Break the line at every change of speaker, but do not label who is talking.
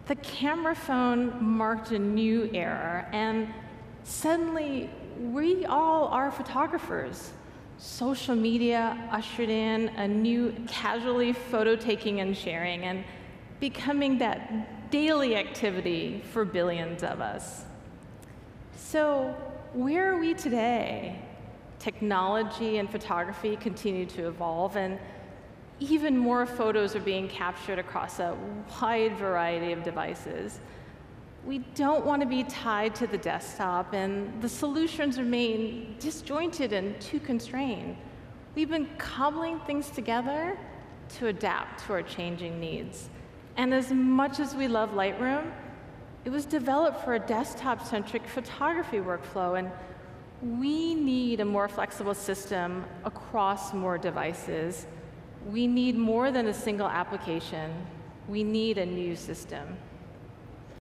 the camera phone marked a new era, and suddenly we all are photographers. Social media ushered in a new casually photo taking and sharing, and becoming that daily activity for billions of us. So where are we today? Technology and photography continue to evolve, and even more photos are being captured across a wide variety of devices. We don't want to be tied to the desktop, and the solutions remain disjointed and too constrained. We've been cobbling things together to adapt to our changing needs. And as much as we love Lightroom, it was developed for a desktop-centric photography workflow, and we need a more flexible system across more devices. We need more than a single application. We need a new system.